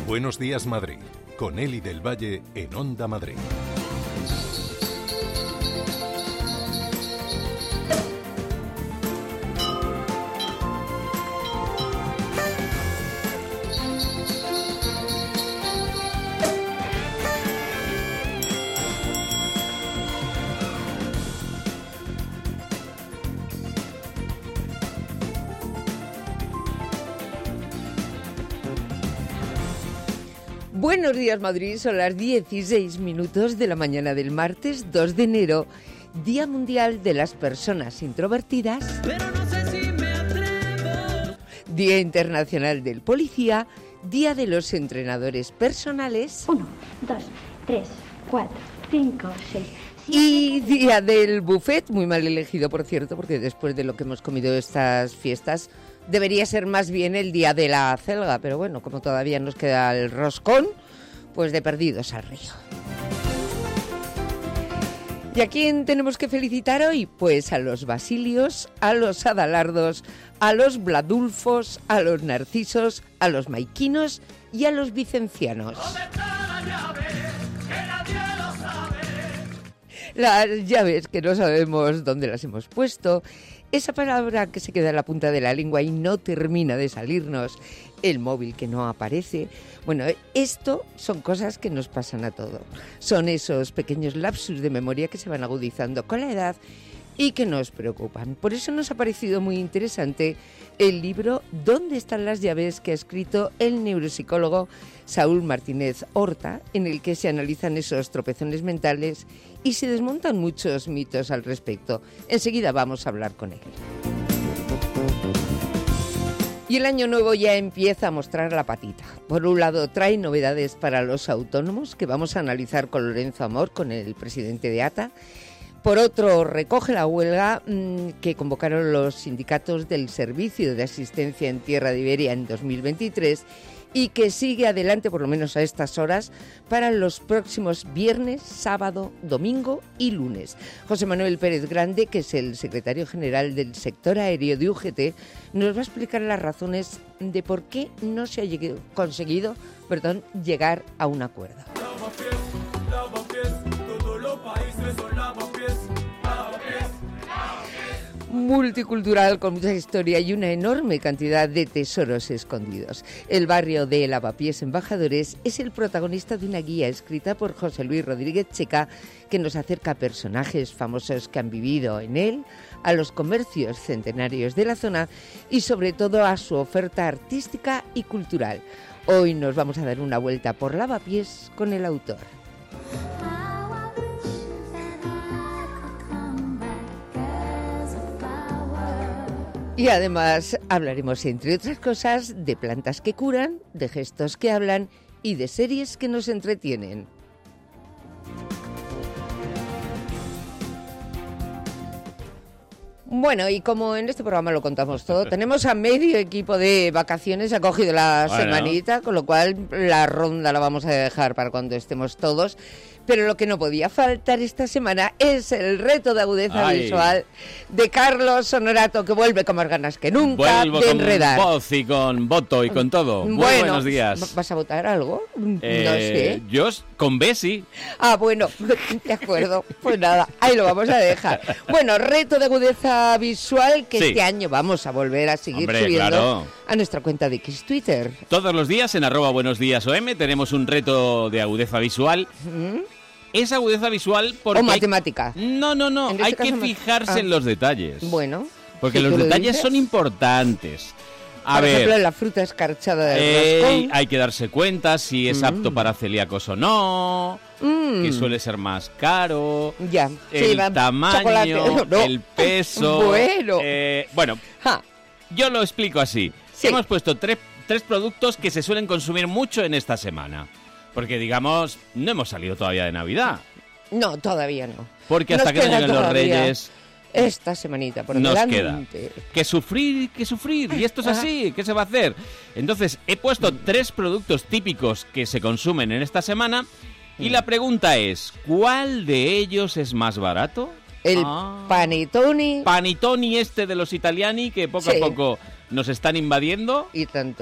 Buenos días, Madrid, con Eli del Valle en Onda Madrid. Buenos días, Madrid. Son las 16 minutos de la mañana del martes 2 de enero, Día Mundial de las Personas Introvertidas, pero no sé si me atrevo. Día Internacional del Policía, Día de los Entrenadores Personales 1, 2, 3, 4, 5, 6... y Día del Buffet, muy mal elegido, por cierto, porque después de lo que hemos comido estas fiestas debería ser más bien el Día de la Acelga, pero bueno, como todavía nos queda el roscón, pues de perdidos al río. ¿Y a quién tenemos que felicitar hoy? Pues a los basilios, a los adalardos, a los bladulfos, a los narcisos, a los maiquinos y a los vicencianos. ¿Dónde están las llaves? Que nadie lo sabe. Las llaves que no sabemos dónde las hemos puesto, esa palabra que se queda en la punta de la lengua y no termina de salirnos, el móvil que no aparece. Bueno, esto son cosas que nos pasan a todos. Son esos pequeños lapsus de memoria que se van agudizando con la edad y que nos preocupan. Por eso nos ha parecido muy interesante el libro ¿Dónde están las llaves?, que ha escrito el neuropsicólogo Saúl Martínez Horta, en el que se analizan esos tropezones mentales y se desmontan muchos mitos al respecto. Enseguida vamos a hablar con él. Y el año nuevo ya empieza a mostrar la patita. Por un lado, trae novedades para los autónomos, que vamos a analizar con Lorenzo Amor, con el presidente de ATA. Por otro, recoge la huelga que convocaron los sindicatos del Servicio de Asistencia en Tierra de Iberia en 2023 y que sigue adelante, por lo menos a estas horas, para los próximos viernes, sábado, domingo y lunes. José Manuel Pérez Grande, que es el secretario general del sector aéreo de UGT, nos va a explicar las razones de por qué no se ha conseguido llegar a un acuerdo. Multicultural, con mucha historia y una enorme cantidad de tesoros escondidos. El barrio de Lavapiés Embajadores es el protagonista de una guía escrita por José Luis Rodríguez Checa que nos acerca a personajes famosos que han vivido en él, a los comercios centenarios de la zona y sobre todo a su oferta artística y cultural. Hoy nos vamos a dar una vuelta por Lavapiés con el autor. Y además hablaremos, entre otras cosas, de plantas que curan, de gestos que hablan y de series que nos entretienen. Bueno, y como en este programa lo contamos todo, tenemos a medio equipo de vacaciones, ha cogido la semanita, con lo cual la ronda la vamos a dejar para cuando estemos todos. Pero lo que no podía faltar esta semana es el reto de agudeza visual de Carlos Honorato, que vuelve con más ganas que nunca de enredar. Con voz y con voto y con todo. Muy buenos días. ¿Vas a votar algo? No sé. Yo con Bessi. Ah, bueno, de acuerdo. Pues nada, ahí lo vamos a dejar. Bueno, reto de agudeza visual que este año vamos a volver a seguir subiendo a nuestra cuenta de X Twitter. Todos los días en @buenosdíasOM tenemos un reto de agudeza visual. Es agudeza visual porque... ¿O matemática? No. Hay que fijarse en los detalles. Bueno. Porque los detalles son importantes. Por ejemplo, la fruta escarchada del roscón. Hay que darse cuenta si es apto para celíacos o no, que suele ser más caro, el tamaño, el peso... Bueno, yo lo explico así. Sí. Hemos puesto tres productos que se suelen consumir mucho en esta semana. Porque, digamos, no hemos salido todavía de Navidad. No, todavía no. Porque hasta que no lleguen los Reyes... Esta semanita por nos delante. Queda que sufrir. Y esto es así. ¿Qué se va a hacer? Entonces, he puesto 3 productos típicos que se consumen en esta semana. Y la pregunta es, ¿cuál de ellos es más barato? El panettone. Panettone de los italiani, que poco a poco nos están invadiendo. Y tanto.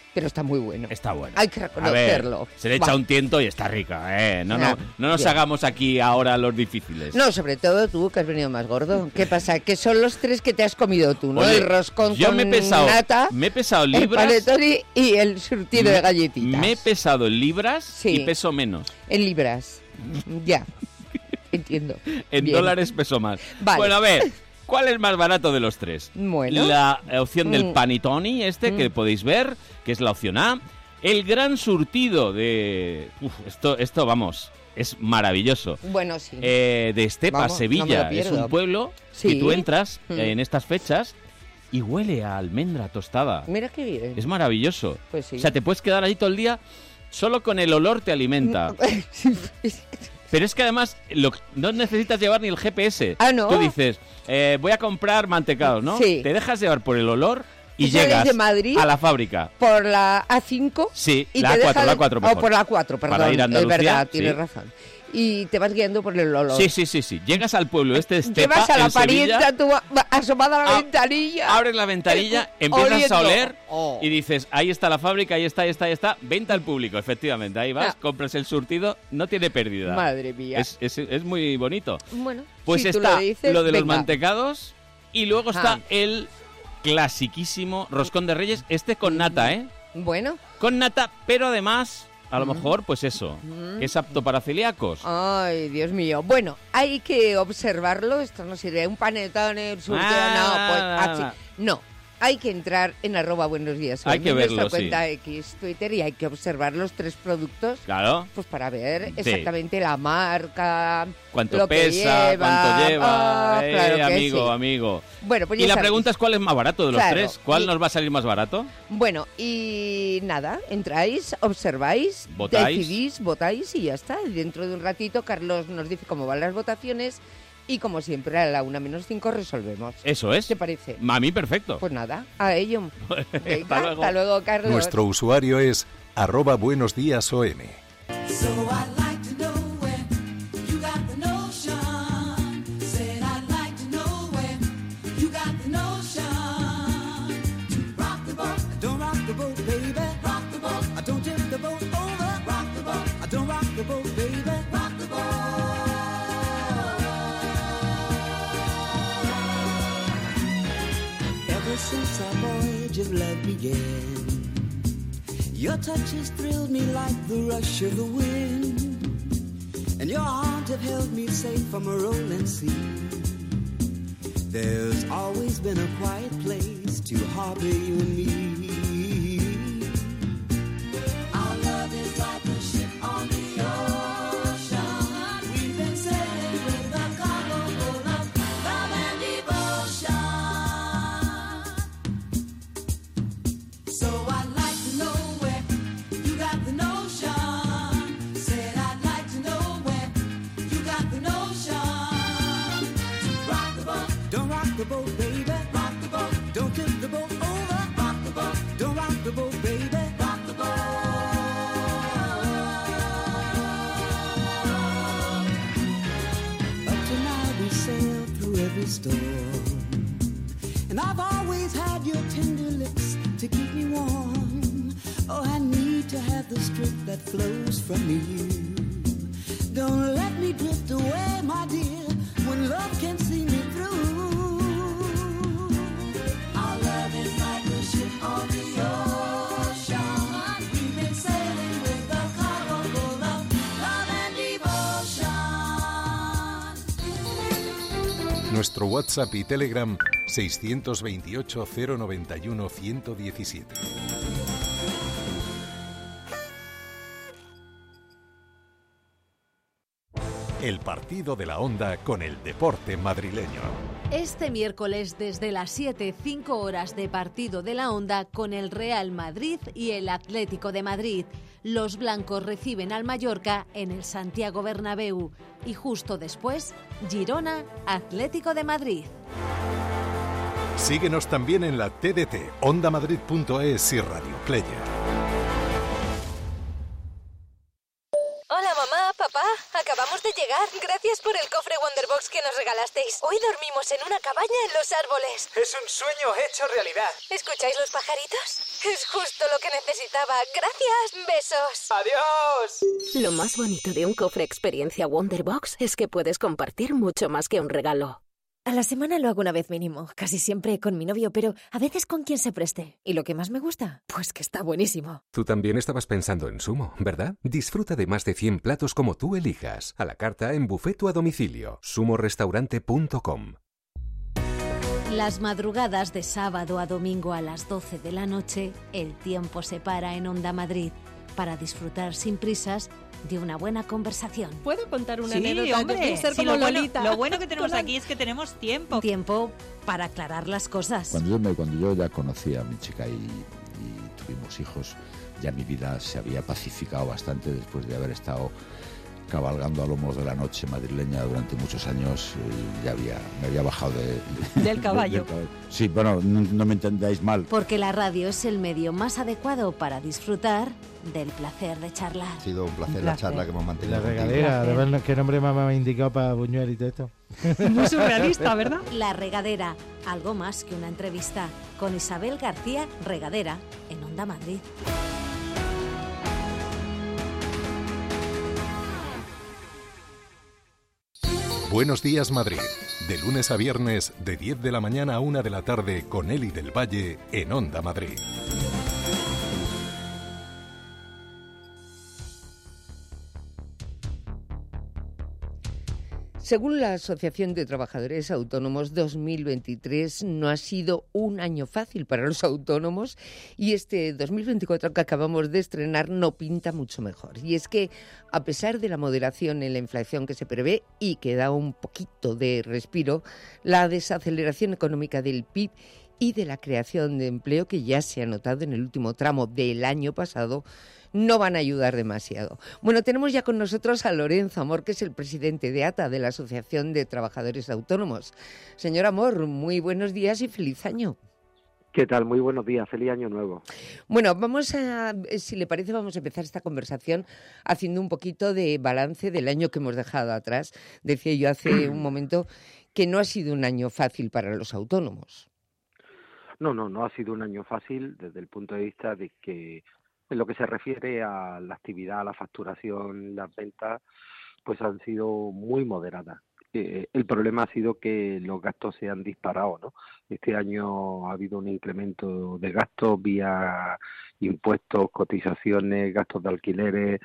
pero está muy bueno. Está bueno. Hay que reconocerlo. A ver, se le echa un tiento y está rica, No nos hagamos aquí ahora los difíciles. No, sobre todo tú, que has venido más gordo. ¿Qué pasa? Que son los 3 que te has comido tú, ¿no? Oye, el roscón yo con nata, me he pesado libras. El panetone y el surtido de galletitas. Me he pesado en libras y peso menos. En libras, ya. Entiendo. En Bien. dólares peso más. Vale. Bueno, a ver, ¿cuál es más barato de los 3? Bueno. La opción del panetone que podéis ver, que es la opción A. El gran surtido de... esto vamos, es maravilloso. Bueno, sí. De Estepa, vamos, Sevilla. Es un pueblo que tú entras en estas fechas y huele a almendra tostada. Mira qué bien. Es maravilloso. Pues sí. O sea, te puedes quedar allí todo el día, solo con el olor te alimenta. Pero es que además no necesitas llevar ni el GPS. Ah, ¿no? Tú dices, voy a comprar mantecados, ¿no? Sí. Te dejas llevar por el olor y sales llegas de Madrid a la fábrica. Por la A5. Sí, y la A4 mejor. O por la A4, perdón. Para ir a Andalucía, es verdad, tienes razón. Y te vas guiando por el olor. Sí. Llegas al pueblo de Estepa, llevas a la parienta, tú asomada a la ventanilla. Abres la ventanilla, empiezas oliendo. a oler y dices, ahí está la fábrica, ahí está. Venta al público, efectivamente. Ahí vas, compras el surtido, no tiene pérdida. Madre mía. Es muy bonito. Bueno, pues si está tú lo dices, lo de los venga. mantecados y luego está el clasiquísimo roscón de Reyes, con nata, ¿eh? Bueno. Con nata, pero además... A lo mejor, pues eso, es apto para celíacos. Ay, Dios mío. Bueno, hay que observarlo. Esto no sirve. Un panetone, un surtido, no. Hay que entrar en @buenosdías. Hay que verlo, nuestra cuenta X, Twitter, y hay que observar los 3 productos. Claro. Pues para ver exactamente la marca, cuánto lo pesa, que lleva. cuánto lleva. Claro que amigo. Bueno, pues y la pregunta es cuál es más barato de los 3. ¿Cuál nos va a salir más barato? Bueno, y nada, entráis, observáis, decidís, votáis y ya está. Dentro de un ratito Carlos nos dice cómo van las votaciones. Y como siempre, a la 1:05 resolvemos. Eso es. ¿Te parece? A mí perfecto. Pues nada, a ello. Venga, hasta luego, Carlos. Nuestro usuario es @buenosdiasom. Since our voyage of love began, your touch has thrilled me like the rush of the wind, and your arms have held me safe from a rolling sea. There's always been a quiet place to harbor you and me. Our love is like a ship on the ocean. We've been sailing with a cargo full of love and devotion. The boat, baby, rock the boat. Don't tip the boat over. Rock the boat. Don't rock the boat, baby, rock the boat. Up to now we sailed through every storm, and I've always had your tender lips to keep me warm. Oh, I need to have the strength that flows from you. Don't let me drift away, my dear, when love can see me through. On the ocean, we've been sailing with a cargo full of love and devotion. Nuestro WhatsApp y Telegram 628 091 117. El partido de la Onda con el deporte madrileño. Este miércoles desde las 7, 5 horas de partido de la Onda con el Real Madrid y el Atlético de Madrid. Los blancos reciben al Mallorca en el Santiago Bernabéu y justo después Girona, Atlético de Madrid. Síguenos también en la TDT, ondamadrid.es y Radio Player. Hola Mamá, papá, acabamos de llegar. Gracias por el cofre Wonderbox que nos regalasteis. Hoy dormimos en una cabaña en los árboles. Es un sueño hecho realidad. ¿Escucháis los pajaritos? Es justo lo que necesitaba. Gracias, besos. ¡Adiós! Lo más bonito de un cofre experiencia Wonderbox es que puedes compartir mucho más que un regalo. A la semana lo hago una vez mínimo, casi siempre con mi novio, pero a veces con quien se preste. ¿Y lo que más me gusta? Pues que está buenísimo. Tú también estabas pensando en Sumo, ¿verdad? Disfruta de más de 100 platos como tú elijas. A la carta, en buffet o a domicilio. sumorestaurante.com. Las madrugadas de sábado a domingo a las 12 de la noche, el tiempo se para en Onda Madrid para disfrutar sin prisas de una buena conversación. ¿Puedo contar una anécdota? Hombre, ser como Lolita. Lo bueno que tenemos aquí es que tenemos tiempo. Tiempo para aclarar las cosas. Cuando yo ya conocí a mi chica y tuvimos hijos, ya mi vida se había pacificado bastante después de haber estado cabalgando a lomos de la noche madrileña durante muchos años. Me había bajado del caballo. Sí, bueno, no me entendáis mal. Porque la radio es el medio más adecuado para disfrutar del placer de charlar. Ha sido un placer la charla que hemos mantenido. La regadera, de ver qué nombre me ha indicado para Buñuel y todo esto. Muy surrealista, ¿verdad? La Regadera, algo más que una entrevista, con Isabel García Regadera, en Onda Madrid. Buenos días, Madrid. De lunes a viernes, de 10 de la mañana a 1 de la tarde, con Eli del Valle, en Onda Madrid. Según la Asociación de Trabajadores Autónomos, 2023 no ha sido un año fácil para los autónomos y este 2024 que acabamos de estrenar no pinta mucho mejor. Y es que, a pesar de la moderación en la inflación que se prevé y que da un poquito de respiro, la desaceleración económica del PIB y de la creación de empleo que ya se ha notado en el último tramo del año pasado no van a ayudar demasiado. Bueno, tenemos ya con nosotros a Lorenzo Amor, que es el presidente de ATA, de la Asociación de Trabajadores Autónomos. Señor Amor, muy buenos días y feliz año. ¿Qué tal? Muy buenos días, feliz año nuevo. Bueno, si le parece, vamos a empezar esta conversación haciendo un poquito de balance del año que hemos dejado atrás. Decía yo hace un momento que no ha sido un año fácil para los autónomos. No ha sido un año fácil desde el punto de vista de que en lo que se refiere a la actividad, a la facturación, las ventas, pues han sido muy moderadas. El problema ha sido que los gastos se han disparado, ¿no? Este año ha habido un incremento de gastos vía impuestos, cotizaciones, gastos de alquileres,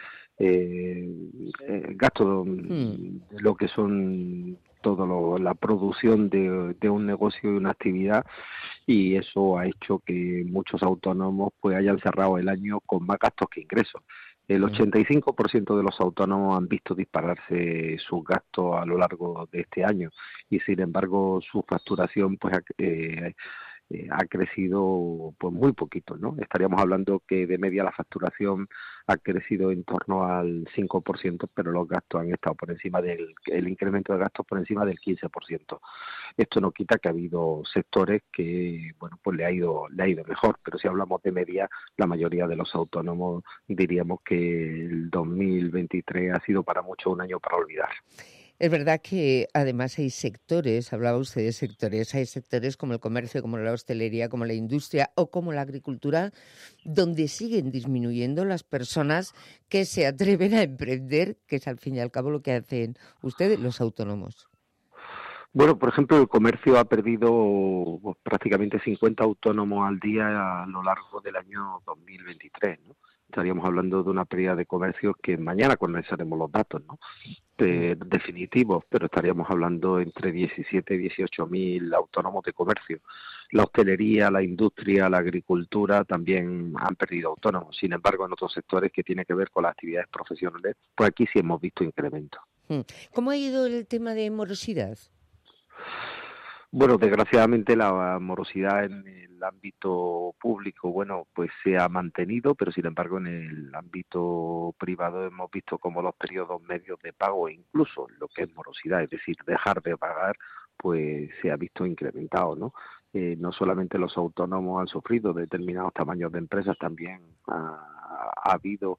gastos de lo que son la producción de un negocio y una actividad, y eso ha hecho que muchos autónomos pues hayan cerrado el año con más gastos que ingresos. El 85% de los autónomos han visto dispararse sus gastos a lo largo de este año y, sin embargo, su facturación pues ha crecido pues muy poquito, ¿no? Estaríamos hablando que de media la facturación ha crecido en torno al 5%, pero los gastos han estado por encima el incremento de gastos por encima del 15%. Esto no quita que ha habido sectores que, bueno, pues le ha ido mejor, pero si hablamos de media, la mayoría de los autónomos diríamos que el 2023 ha sido para muchos un año para olvidar. Es verdad que además hay sectores, hablaba usted de sectores, hay sectores como el comercio, como la hostelería, como la industria o como la agricultura, donde siguen disminuyendo las personas que se atreven a emprender, que es al fin y al cabo lo que hacen ustedes, los autónomos. Bueno, por ejemplo, el comercio ha perdido prácticamente 50 autónomos al día a lo largo del año 2023, ¿no? Estaríamos hablando de una pérdida de comercio que mañana conoceremos los datos, ¿no? Definitivos, pero estaríamos hablando entre 17 y 18 mil autónomos de comercio. La hostelería, la industria, la agricultura también han perdido autónomos. Sin embargo, en otros sectores que tienen que ver con las actividades profesionales, pues aquí sí hemos visto incremento. ¿Cómo ha ido el tema de morosidad? Bueno, desgraciadamente la morosidad en el ámbito público, bueno, pues se ha mantenido, pero sin embargo en el ámbito privado hemos visto como los periodos medios de pago, e incluso lo que es morosidad, es decir, dejar de pagar, pues se ha visto incrementado, ¿no? No solamente los autónomos han sufrido, determinados tamaños de empresas también ha habido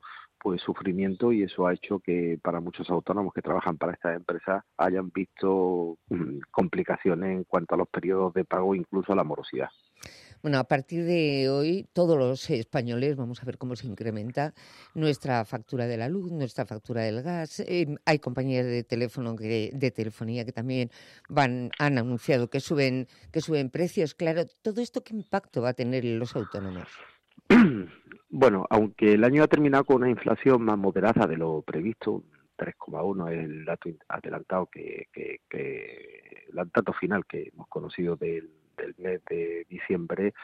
pues sufrimiento, y eso ha hecho que para muchos autónomos que trabajan para estas empresas hayan visto complicaciones en cuanto a los periodos de pago, incluso a la morosidad. Bueno, a partir de hoy todos los españoles vamos a ver cómo se incrementa nuestra factura de la luz, nuestra factura del gas. Hay compañías de telefonía que también han anunciado que suben precios. Claro, ¿todo esto qué impacto va a tener en los autónomos? Bueno, aunque el año ha terminado con una inflación más moderada de lo previsto, 3,1 es el dato adelantado el dato final que hemos conocido del mes de diciembre,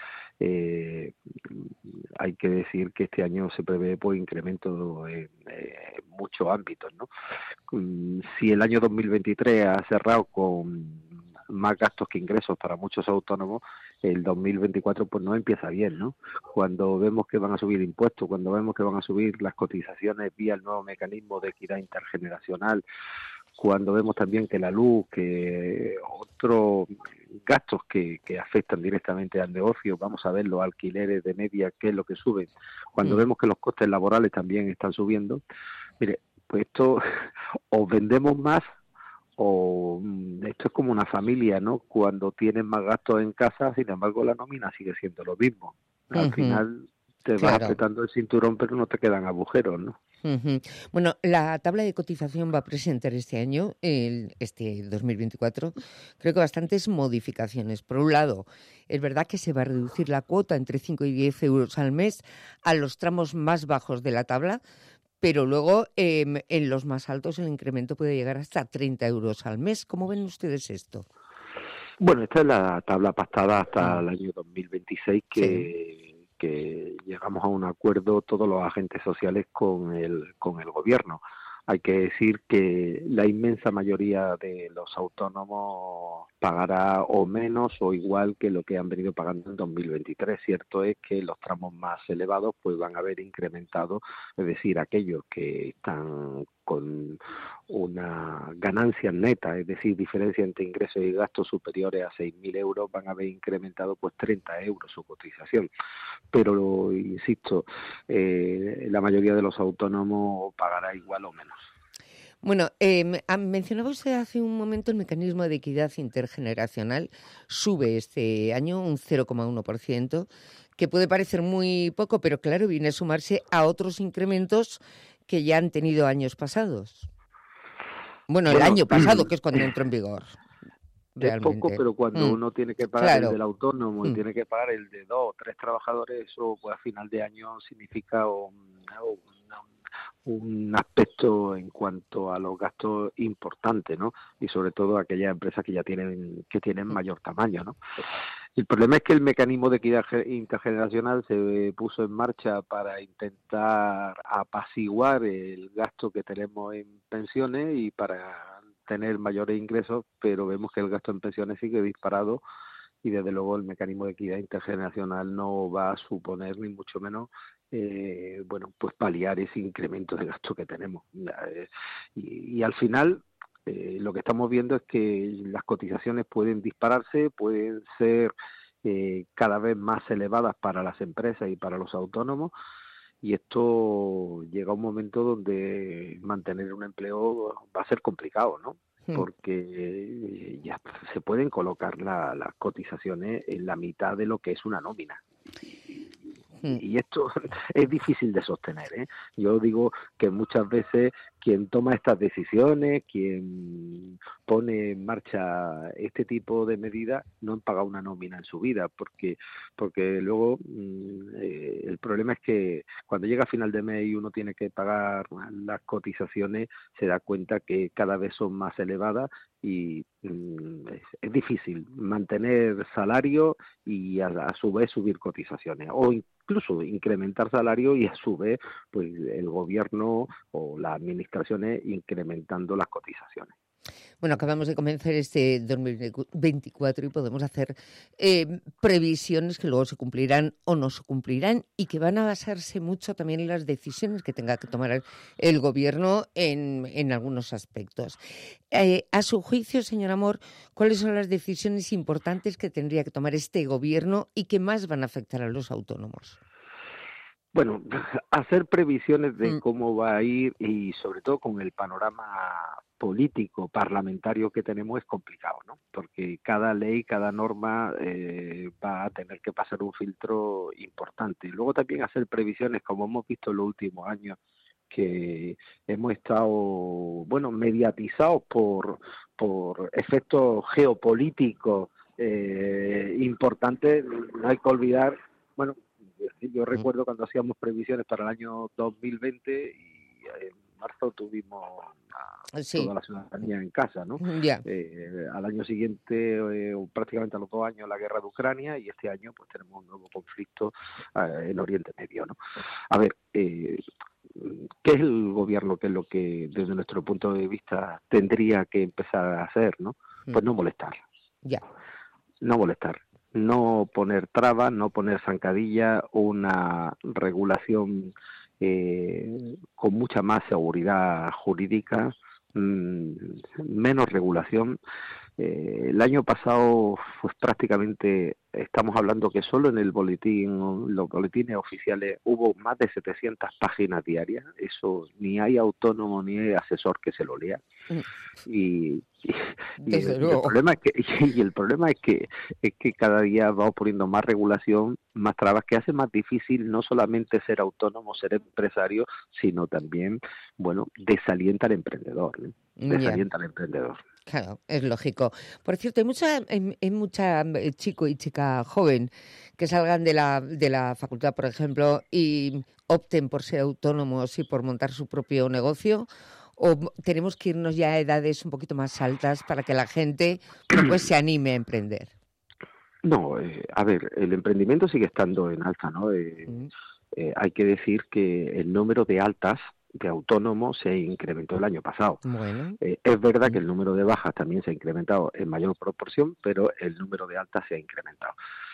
hay que decir que este año se prevé por incremento en muchos ámbitos, ¿no? Si el año 2023 ha cerrado con más gastos que ingresos para muchos autónomos, el 2024 pues no empieza bien, ¿no? Cuando vemos que van a subir impuestos, cuando vemos que van a subir las cotizaciones vía el nuevo mecanismo de equidad intergeneracional, cuando vemos también que la luz, que otros gastos que afectan directamente al negocio, vamos a ver los alquileres de media, qué es lo que suben, cuando vemos que los costes laborales también están subiendo, mire, pues esto o vendemos más, o esto es como una familia, ¿no? Cuando tienes más gastos en casa, sin embargo la nómina sigue siendo lo mismo. Al final te vas apretando el cinturón, pero no te quedan agujeros, ¿no? Bueno, la tabla de cotización va a presentar este año, este 2024, creo que bastantes modificaciones. Por un lado, es verdad que se va a reducir la cuota entre 5 y 10 euros al mes a los tramos más bajos de la tabla, pero luego en los más altos el incremento puede llegar hasta 30 euros al mes. ¿Cómo ven ustedes esto? Bueno, esta es la tabla pactada hasta el año 2026 que llegamos a un acuerdo todos los agentes sociales con el gobierno. Hay que decir que la inmensa mayoría de los autónomos pagará o menos o igual que lo que han venido pagando en 2023. Cierto es que los tramos más elevados pues van a haber incrementado, es decir, aquellos que están con una ganancia neta, es decir, diferencia entre ingresos y gastos superiores a 6.000 euros, van a haber incrementado pues 30 euros su cotización. Pero, insisto, la mayoría de los autónomos pagará igual o menos. Bueno, mencionaba usted hace un momento el mecanismo de equidad intergeneracional. Sube este año un 0,1%, que puede parecer muy poco, pero claro, viene a sumarse a otros incrementos que ya han tenido años pasados. Bueno, el año pasado, que es cuando entró en vigor. Realmente. Es poco, pero cuando uno tiene que pagar el del autónomo y tiene que pagar el de 2 o 3 trabajadores, eso pues a final de año significa un aspecto en cuanto a los gastos importantes, ¿no? Y sobre todo aquellas empresas que ya tienen mayor tamaño, ¿no? El problema es que el mecanismo de equidad intergeneracional se puso en marcha para intentar apaciguar el gasto que tenemos en pensiones y para tener mayores ingresos, pero vemos que el gasto en pensiones sigue disparado y desde luego el mecanismo de equidad intergeneracional no va a suponer ni mucho menos pues paliar ese incremento de gasto que tenemos. Y al final lo que estamos viendo es que las cotizaciones pueden dispararse, pueden ser cada vez más elevadas para las empresas y para los autónomos, y esto llega a un momento donde mantener un empleo va a ser complicado, ¿no? Porque ya se pueden colocar las cotizaciones en la mitad de lo que es una nómina. Y esto es difícil de sostener, ¿eh? Yo digo que muchas veces quien toma estas decisiones, quien pone en marcha este tipo de medidas, no han pagado una nómina en su vida, porque luego el problema es que cuando llega a final de mes y uno tiene que pagar las cotizaciones, se da cuenta que cada vez son más elevadas y es difícil mantener salario y a su vez subir cotizaciones, o incluso incrementar salario y a su vez pues el gobierno o las administraciones incrementando las cotizaciones. Bueno, acabamos de comenzar este 2024 y podemos hacer previsiones que luego se cumplirán o no se cumplirán y que van a basarse mucho también en las decisiones que tenga que tomar el gobierno en algunos aspectos. A su juicio, señor Amor, ¿cuáles son las decisiones importantes que tendría que tomar este gobierno y que más van a afectar a los autónomos? Bueno, hacer previsiones de cómo va a ir y sobre todo con el panorama político, parlamentario que tenemos es complicado, ¿no? Porque cada ley, cada norma va a tener que pasar un filtro importante. Y luego también hacer previsiones, como hemos visto en los últimos años, que hemos estado, bueno, mediatizados por efectos geopolíticos importantes. No hay que olvidar, bueno, yo recuerdo cuando hacíamos previsiones para el año 2020 y en marzo tuvimos toda la ciudadanía en casa, ¿no? Al año siguiente, prácticamente a los 2 años, la guerra de Ucrania, y este año pues tenemos un nuevo conflicto en Oriente Medio, ¿no? A ver, ¿qué es el gobierno? ¿Qué es lo que desde nuestro punto de vista tendría que empezar a hacer, ¿no? Pues no molestar. No molestar. No poner trabas, no poner zancadilla, una regulación con mucha más seguridad jurídica, menos regulación. El año pasado, pues prácticamente estamos hablando que solo en el boletín, los boletines oficiales, hubo más de 700 páginas diarias. Eso ni hay autónomo ni hay asesor que se lo lea. Y el problema es que cada día vamos poniendo más regulación, más trabas, que hace más difícil no solamente ser autónomo, ser empresario, sino también, bueno, desalienta al emprendedor, ¿no? Desalienta al emprendedor. Claro, es lógico. Por cierto, hay mucha chico y chica joven que salgan de la facultad, por ejemplo, y opten por ser autónomos y por montar su propio negocio. ¿O tenemos que irnos ya a edades un poquito más altas para que la gente pues se anime a emprender? No, a ver, el emprendimiento sigue estando en alza, ¿no? Hay que decir que el número de altas de autónomos se incrementó el año pasado. Bueno. Es verdad que el número de bajas también se ha incrementado en mayor proporción, pero el número de altas se ha incrementado.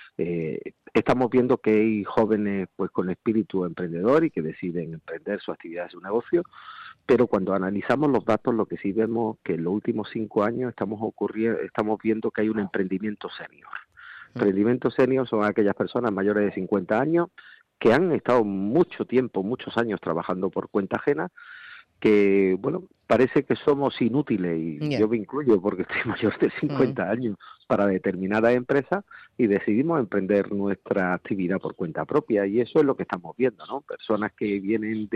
Estamos viendo que hay jóvenes pues con espíritu emprendedor y que deciden emprender su actividad, su negocio, pero cuando analizamos los datos, lo que sí vemos que en los últimos 5 años estamos viendo que hay un emprendimiento senior. Emprendimiento senior son aquellas personas mayores de 50 años que han estado muchos años trabajando por cuenta ajena, que, bueno, parece que somos inútiles, y yo me incluyo porque estoy mayor de 50 años, para determinada empresa, y decidimos emprender nuestra actividad por cuenta propia, y eso es lo que estamos viendo, ¿no? Personas que vienen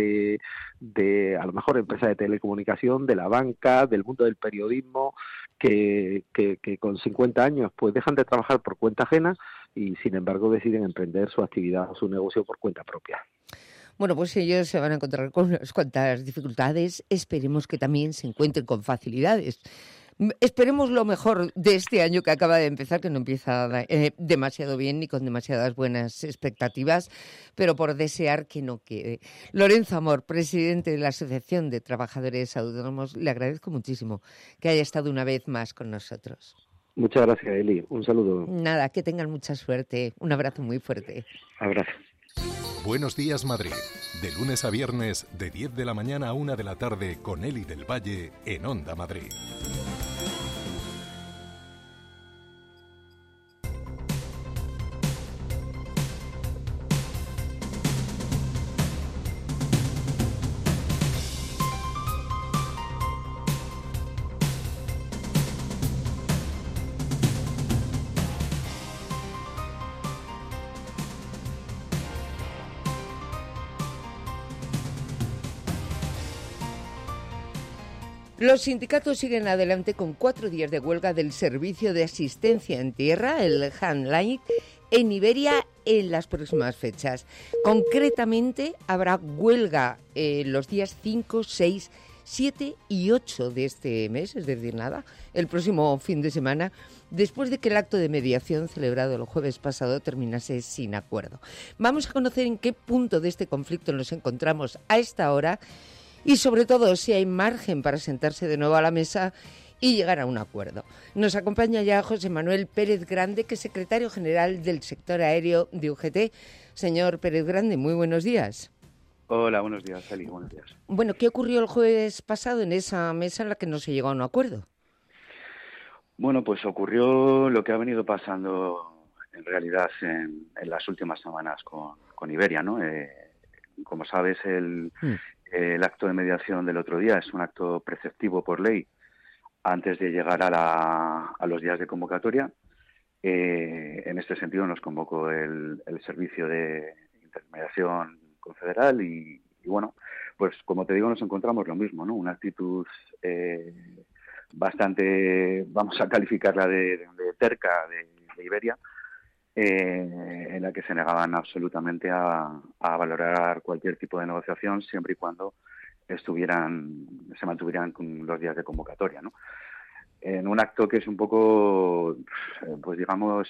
de a lo mejor empresas de telecomunicación, de la banca, del mundo del periodismo, que con 50 años pues dejan de trabajar por cuenta ajena y sin embargo deciden emprender su actividad o su negocio por cuenta propia. Bueno, pues ellos se van a encontrar con unas cuantas dificultades. Esperemos que también se encuentren con facilidades. Esperemos lo mejor de este año que acaba de empezar, que no empieza demasiado bien ni con demasiadas buenas expectativas, pero por desear que no quede. Lorenzo Amor, presidente de la Asociación de Trabajadores Autónomos, le agradezco muchísimo que haya estado una vez más con nosotros. Muchas gracias, Eli. Un saludo. Nada, que tengan mucha suerte. Un abrazo muy fuerte. Abrazo. Buenos días, Madrid. De lunes a viernes, de 10 de la mañana a 1 de la tarde, con Eli del Valle, en Onda Madrid. Los sindicatos siguen adelante con 4 días de huelga del servicio de asistencia en tierra, el Handlight, en Iberia en las próximas fechas. Concretamente, habrá huelga los días 5, 6, 7 y 8 de este mes, es decir, nada, el próximo fin de semana, después de que el acto de mediación celebrado el jueves pasado terminase sin acuerdo. Vamos a conocer en qué punto de este conflicto nos encontramos a esta hora y, sobre todo, si hay margen para sentarse de nuevo a la mesa y llegar a un acuerdo. Nos acompaña ya José Manuel Pérez Grande, que es secretario general del sector aéreo de UGT. Señor Pérez Grande, muy buenos días. Hola, buenos días, Eli, buenos días. Bueno, ¿qué ocurrió el jueves pasado en esa mesa en la que no se llegó a un acuerdo? Bueno, pues ocurrió lo que ha venido pasando en realidad en las últimas semanas con Iberia, ¿no? como sabes, el acto de mediación del otro día es un acto preceptivo por ley antes de llegar a los días de convocatoria. En este sentido nos convocó el Servicio de Intermediación Confederal y bueno, pues como te digo, nos encontramos lo mismo, ¿no? Una actitud bastante, vamos a calificarla de terca de Iberia, en la que se negaban absolutamente a valorar cualquier tipo de negociación siempre y cuando se mantuvieran con los días de convocatoria, ¿no? En un acto que es un poco, pues digamos,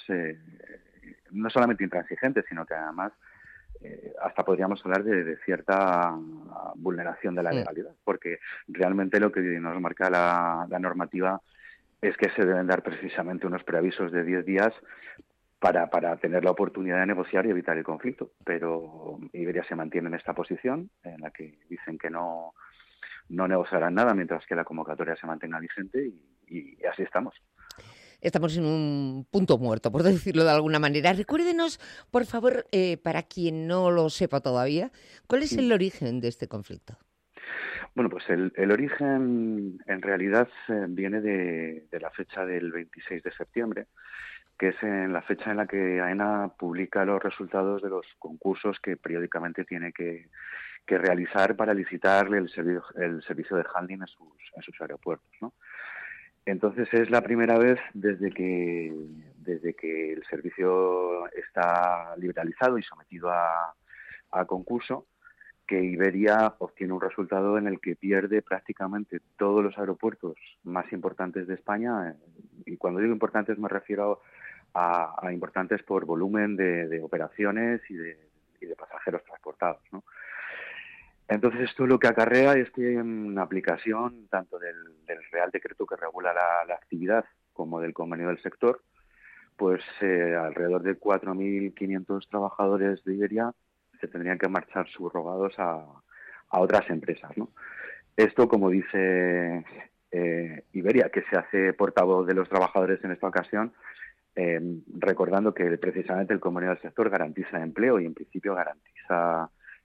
no solamente intransigente, sino que además hasta podríamos hablar de cierta vulneración de la legalidad, porque realmente lo que nos marca la normativa es que se deben dar precisamente unos preavisos de 10 días para tener la oportunidad de negociar y evitar el conflicto. Pero Iberia se mantiene en esta posición, en la que dicen que no negociarán nada mientras que la convocatoria se mantenga vigente y así estamos. Estamos en un punto muerto, por decirlo de alguna manera. Recuérdenos, por favor, para quien no lo sepa todavía, ¿cuál es el origen de este conflicto? Bueno, pues el origen en realidad viene de la fecha del 26 de septiembre, que es en la fecha en la que AENA publica los resultados de los concursos que periódicamente tiene que realizar para licitarle el servicio de handling en sus aeropuertos, ¿no? Entonces es la primera vez desde que el servicio está liberalizado y sometido a concurso que Iberia obtiene un resultado en el que pierde prácticamente todos los aeropuertos más importantes de España, y cuando digo importantes me refiero a importantes por volumen de operaciones y de pasajeros transportados, ¿no? Entonces esto lo que acarrea es que en aplicación tanto del Real Decreto que regula la actividad como del convenio del sector, pues alrededor de 4.500 trabajadores de Iberia se tendrían que marchar subrogados a otras empresas, ¿no? Esto, como dice Iberia, que se hace portavoz de los trabajadores en esta ocasión, recordando que precisamente el convenio del sector garantiza empleo y en principio garantiza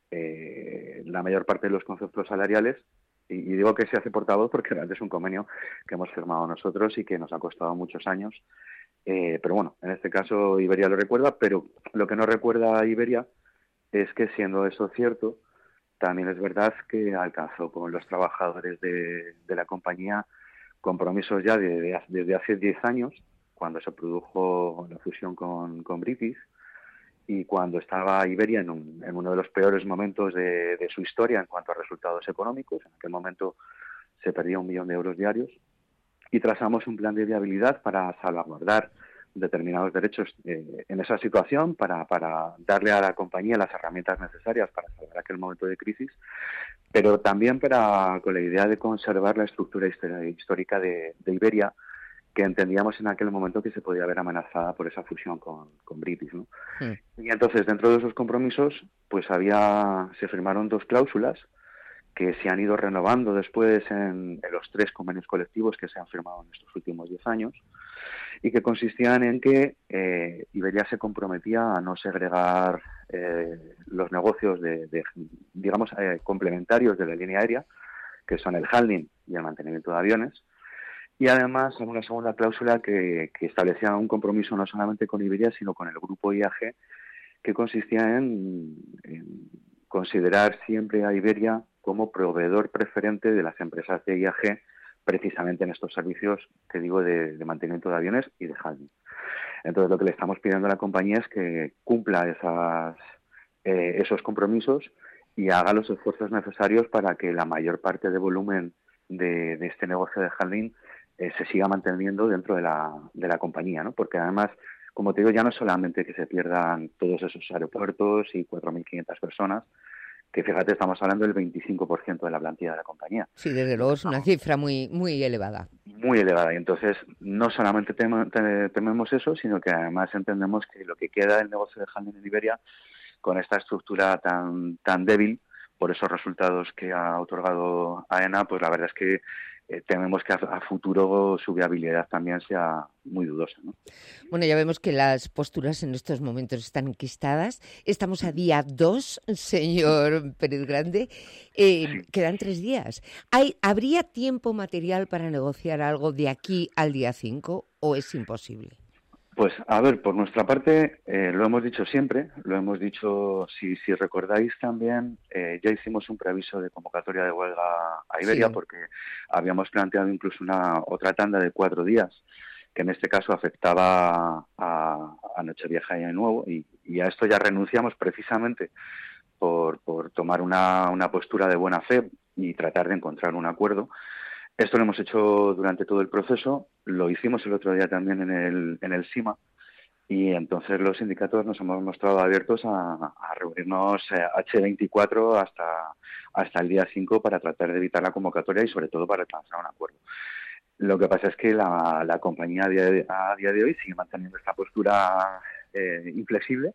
la mayor parte de los conceptos salariales, y digo que se hace portavoz porque realmente es un convenio que hemos firmado nosotros y que nos ha costado muchos años, pero bueno, en este caso Iberia lo recuerda, pero lo que no recuerda Iberia es que, siendo eso cierto, también es verdad que alcanzó con los trabajadores de la compañía compromisos ya desde hace 10 años, cuando se produjo la fusión con British, y cuando estaba Iberia en uno de los peores momentos de su historia en cuanto a resultados económicos. En aquel momento se perdía 1 millón de euros diarios, y trazamos un plan de viabilidad para salvaguardar determinados derechos en esa situación, para darle a la compañía las herramientas necesarias para salvar aquel momento de crisis, pero también con la idea de conservar la estructura histórica de Iberia, que entendíamos en aquel momento que se podía ver amenazada por esa fusión con British, ¿no? Y entonces, dentro de esos compromisos, pues se firmaron 2 cláusulas que se han ido renovando después en los 3 convenios colectivos que se han firmado en estos últimos 10 años, y que consistían en que Iberia se comprometía a no segregar los negocios digamos, complementarios de la línea aérea, que son el handling y el mantenimiento de aviones. Y además, una segunda cláusula que establecía un compromiso no solamente con Iberia, sino con el grupo IAG, que consistía en considerar siempre a Iberia como proveedor preferente de las empresas de IAG, precisamente en estos servicios que digo de mantenimiento de aviones y de handling. Entonces, lo que le estamos pidiendo a la compañía es que cumpla esos compromisos y haga los esfuerzos necesarios para que la mayor parte de volumen de este negocio de handling se siga manteniendo dentro de la compañía, ¿no? Porque además, como te digo, ya no es solamente que se pierdan todos esos aeropuertos y 4.500 personas, que fíjate, estamos hablando del 25% de la plantilla de la compañía. Sí, desde luego es una cifra muy, muy elevada. Muy elevada, y entonces no solamente tememos eso, sino que además entendemos que lo que queda del negocio de handling en Iberia, con esta estructura tan débil, por esos resultados que ha otorgado AENA, pues la verdad es que tememos que a futuro su viabilidad también sea muy dudosa, ¿no? Bueno, ya vemos que las posturas en estos momentos están enquistadas. Estamos a día 2, señor Pérez Grande. Sí. Quedan 3 días. ¿Habría tiempo material para negociar algo de aquí al día 5 o es imposible? Pues, a ver, por nuestra parte, lo hemos dicho siempre, lo hemos dicho, si recordáis también, ya hicimos un preaviso de convocatoria de huelga a Iberia, sí, porque habíamos planteado incluso otra tanda de 4 días, que en este caso afectaba a Nochevieja y Año Nuevo, y a esto ya renunciamos precisamente por tomar una postura de buena fe y tratar de encontrar un acuerdo. Esto lo hemos hecho durante todo el proceso, lo hicimos el otro día también en el SIMA, y entonces los sindicatos nos hemos mostrado abiertos a reunirnos H24 hasta el día 5 para tratar de evitar la convocatoria y sobre todo para alcanzar un acuerdo. Lo que pasa es que la compañía a día de hoy sigue manteniendo esta postura inflexible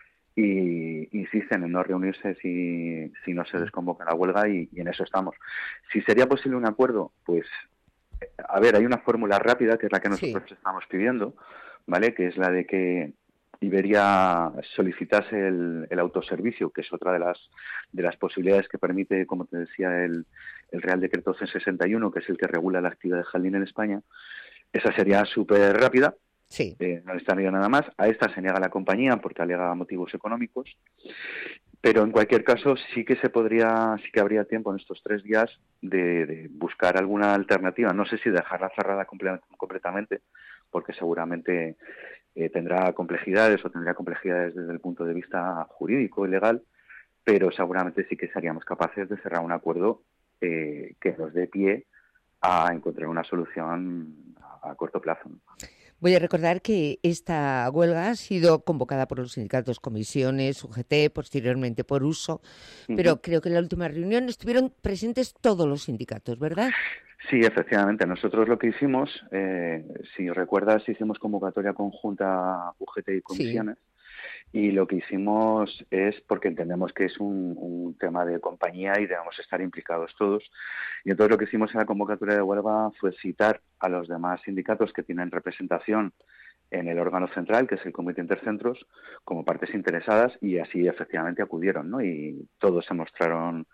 y insisten en no reunirse si no se desconvoca la huelga y en eso estamos. Si sería posible un acuerdo, pues, a ver, hay una fórmula rápida que es la que nosotros estamos pidiendo, ¿vale? Que es la de que Iberia solicitase el autoservicio, que es otra de las posibilidades que permite, como te decía, el Real Decreto C61, que es el que regula la actividad de jardín en España. Esa sería súper rápida. Sí. No necesitaría nada más. A esta se niega la compañía porque alega motivos económicos. Pero en cualquier caso sí que habría tiempo en estos 3 días de buscar alguna alternativa. No sé si dejarla cerrada completamente, porque seguramente tendría complejidades desde el punto de vista jurídico y legal, pero seguramente sí que seríamos capaces de cerrar un acuerdo que nos dé pie a encontrar una solución a corto plazo, ¿no? Voy a recordar que esta huelga ha sido convocada por los sindicatos Comisiones, UGT, posteriormente por USO, pero creo que en la última reunión estuvieron presentes todos los sindicatos, ¿verdad? Sí, efectivamente. Nosotros lo que hicimos, si recuerdas, hicimos convocatoria conjunta UGT y Comisiones. Sí. Y lo que hicimos es, porque entendemos que es un tema de compañía y debemos estar implicados todos, y entonces lo que hicimos en la convocatoria de huelga fue citar a los demás sindicatos que tienen representación en el órgano central, que es el Comité Intercentros, como partes interesadas, y así efectivamente acudieron, ¿no? Y todos se mostraron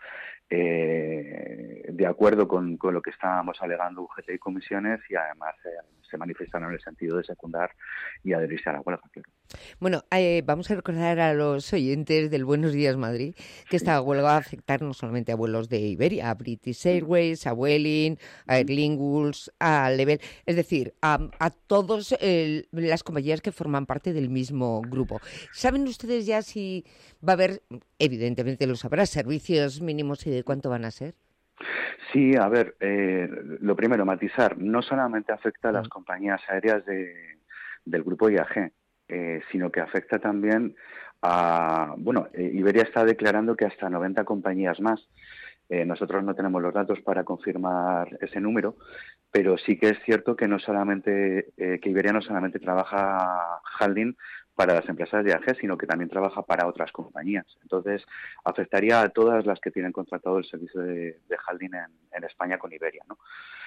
de acuerdo con lo que estábamos alegando UGT y Comisiones, y además se manifestaron en el sentido de secundar y adherirse a la huelga, claro. Bueno, vamos a recordar a los oyentes del Buenos Días Madrid que esta huelga va a afectar no solamente a vuelos de Iberia, a British Airways, a Vueling, a Aer Lingus, a Level, es decir, a todas las compañías que forman parte del mismo grupo. ¿Saben ustedes ya si va a haber, evidentemente lo sabrá, servicios mínimos y de cuánto van a ser? Sí, a ver, lo primero, matizar, no solamente afecta a las compañías aéreas del grupo IAG, sino que afecta también a... Bueno, Iberia está declarando que hasta 90 compañías más. Nosotros no tenemos los datos para confirmar ese número, pero sí que es cierto que que Iberia no solamente trabaja handling para las empresas de IAG, sino que también trabaja para otras compañías. Entonces, afectaría a todas las que tienen contratado el servicio de handling en España con Iberia, ¿no?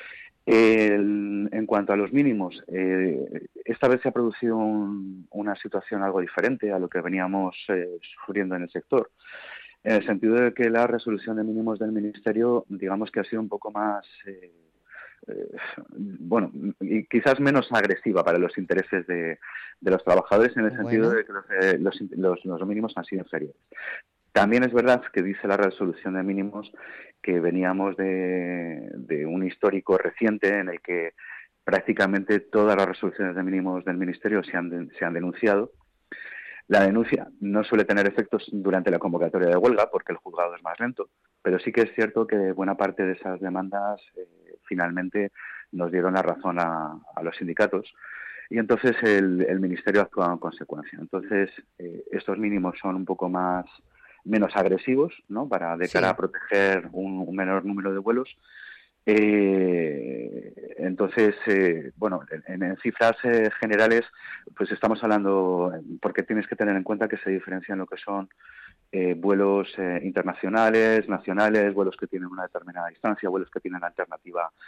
En cuanto a los mínimos, esta vez se ha producido una situación algo diferente a lo que veníamos sufriendo en el sector, en el sentido de que la resolución de mínimos del Ministerio, digamos que ha sido un poco más, y quizás menos agresiva para los intereses de los trabajadores, en el sentido de que los mínimos han sido inferiores. También es verdad que dice la resolución de mínimos que veníamos de un histórico reciente en el que prácticamente todas las resoluciones de mínimos del Ministerio se han denunciado. La denuncia no suele tener efectos durante la convocatoria de huelga porque el juzgado es más lento, pero sí que es cierto que buena parte de esas demandas finalmente nos dieron la razón a los sindicatos y entonces el Ministerio ha actuado en consecuencia. Entonces estos mínimos son un poco menos agresivos, ¿no? De cara a proteger un menor número de vuelos. Entonces, en cifras generales, pues estamos hablando, porque tienes que tener en cuenta que se diferencian lo que son vuelos internacionales, nacionales, vuelos que tienen una determinada distancia, vuelos que tienen alternativa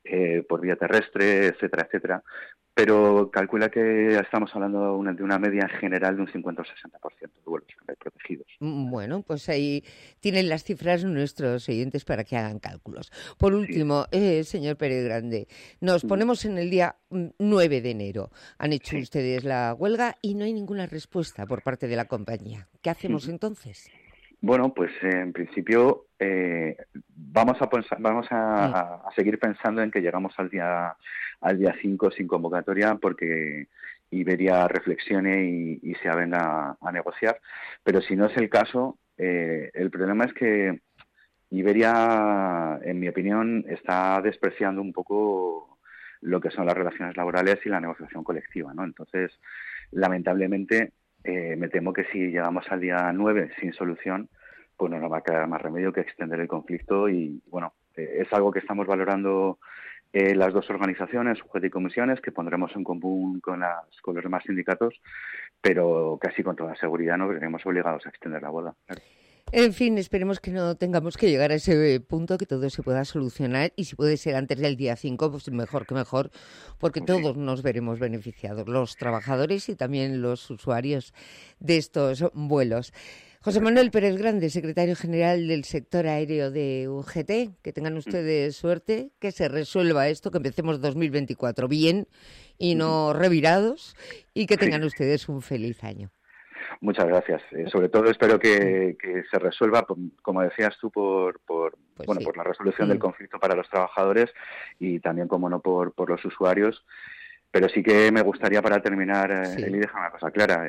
por vía terrestre, etcétera, etcétera. Pero calcula que estamos hablando de una media en general de un 50 o 60% de vuelos protegidos. Bueno, pues ahí tienen las cifras nuestros oyentes para que hagan cálculos. Por último, señor Pérez Grande, nos ponemos en el día 9 de enero. Han hecho ustedes la huelga y no hay ninguna respuesta por parte de la compañía. ¿Qué hacemos entonces? Bueno, pues en principio vamos a seguir pensando en que llegamos al día 5 sin convocatoria, porque Iberia reflexione y se avenga a negociar. Pero si no es el caso, el problema es que Iberia, en mi opinión, está despreciando un poco lo que son las relaciones laborales y la negociación colectiva, ¿no? Entonces, lamentablemente, me temo que si llegamos al día 9 sin solución, pues no nos va a quedar más remedio que extender el conflicto. Y bueno, es algo que estamos valorando las dos organizaciones, UGT y comisiones, que pondremos en común con los demás sindicatos, pero casi con toda seguridad nos veremos obligados a extender la huelga. Claro. En fin, esperemos que no tengamos que llegar a ese punto, que todo se pueda solucionar, y si puede ser antes del día 5, pues mejor que mejor, porque todos nos veremos beneficiados, los trabajadores y también los usuarios de estos vuelos. José Manuel Pérez Grande, secretario general del sector aéreo de UGT, que tengan ustedes suerte, que se resuelva esto, que empecemos 2024 bien y no revirados, y que tengan ustedes un feliz año. Muchas gracias. Sobre todo espero que se resuelva, como decías tú, por la resolución del conflicto para los trabajadores y también, como no, por los usuarios. Pero sí que me gustaría, para terminar, Eli, dejar una cosa clara.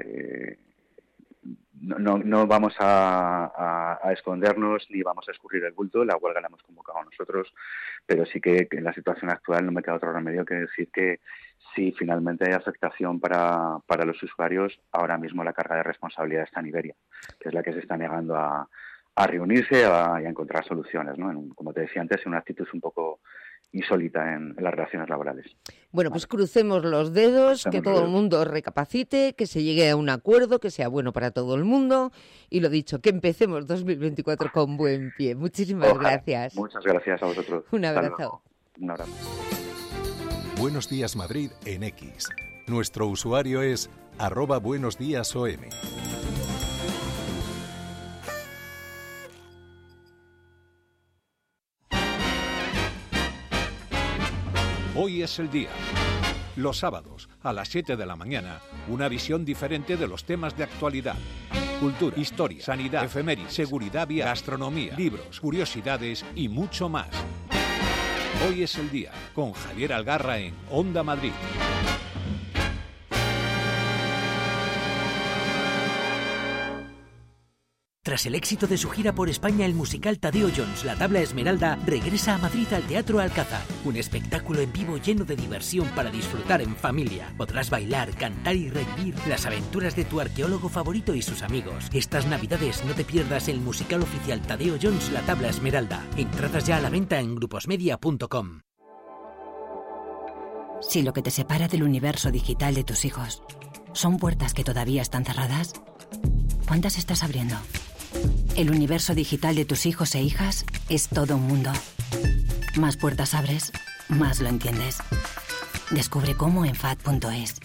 No vamos a escondernos ni vamos a escurrir el bulto. La huelga la hemos convocado nosotros, pero sí que en la situación actual no me queda otro remedio que decir que si finalmente hay afectación para los usuarios, ahora mismo la carga de responsabilidad está en Iberia, que es la que se está negando a reunirse y a encontrar soluciones, ¿no? Como te decía antes, en una actitud un poco insólita en las relaciones laborales. Bueno, pues crucemos los dedos, que todo el mundo recapacite, que se llegue a un acuerdo, que sea bueno para todo el mundo, y lo dicho, que empecemos 2024 con buen pie. Muchísimas gracias. Muchas gracias a vosotros. Un abrazo. Un abrazo. Buenos Días Madrid en X. Nuestro usuario es @buenosdiasom. Hoy es el día. Los sábados, a las 7 de la mañana, una visión diferente de los temas de actualidad. Cultura, historia, sanidad, efemérides, seguridad vial, gastronomía, libros, curiosidades y mucho más. Hoy es el día, con Javier Algarra en Onda Madrid. Tras el éxito de su gira por España, el musical Tadeo Jones, La Tabla Esmeralda, regresa a Madrid al Teatro Alcázar. Un espectáculo en vivo lleno de diversión para disfrutar en familia. Podrás bailar, cantar y revivir las aventuras de tu arqueólogo favorito y sus amigos. Estas Navidades no te pierdas el musical oficial Tadeo Jones, La Tabla Esmeralda. Entradas ya a la venta en gruposmedia.com. Si lo que te separa del universo digital de tus hijos son puertas que todavía están cerradas, ¿cuántas estás abriendo? El universo digital de tus hijos e hijas es todo un mundo. Más puertas abres, más lo entiendes. Descubre cómo en FAD.es.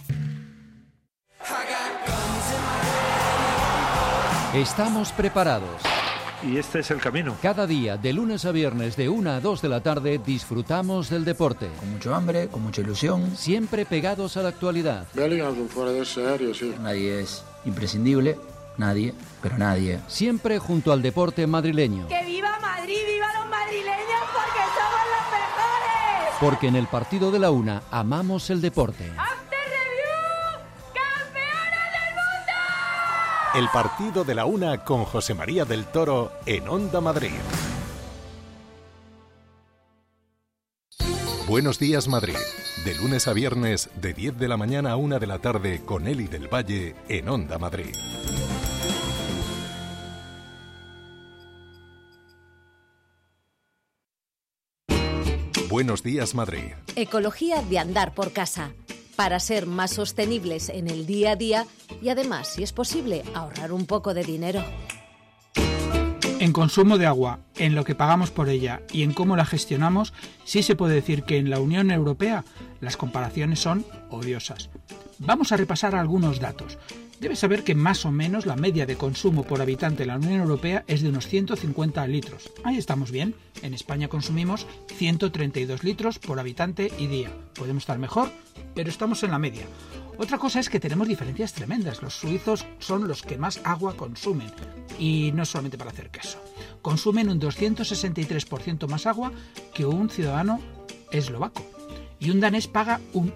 Estamos preparados. Y este es el camino. Cada día, de lunes a viernes, de 1 a 2 de la tarde, disfrutamos del deporte. Con mucho hambre, con mucha ilusión. Siempre pegados a la actualidad. Bellingham fuera de serio, sí. Nadie es imprescindible. Nadie, pero nadie. Siempre junto al deporte madrileño. ¡Que viva Madrid, viva los madrileños, porque somos los mejores! Porque en el partido de la una amamos el deporte. ¡After Review! ¡Campeones del mundo! El partido de la una con José María del Toro en Onda Madrid. Buenos Días Madrid. De lunes a viernes, de 10 de la mañana a 1 de la tarde, con Eli del Valle en Onda Madrid. Buenos Días Madrid. Ecología de andar por casa, para ser más sostenibles en el día a día y además, si es posible, ahorrar un poco de dinero. En consumo de agua, en lo que pagamos por ella y en cómo la gestionamos, sí se puede decir que en la Unión Europea las comparaciones son odiosas. Vamos a repasar algunos datos. Debes saber que más o menos la media de consumo por habitante en la Unión Europea es de unos 150 litros. Ahí estamos bien. En España consumimos 132 litros por habitante y día. Podemos estar mejor, pero estamos en la media. Otra cosa es que tenemos diferencias tremendas. Los suizos son los que más agua consumen. Y no solamente para hacer queso. Consumen un 263% más agua que un ciudadano eslovaco. Y un danés paga un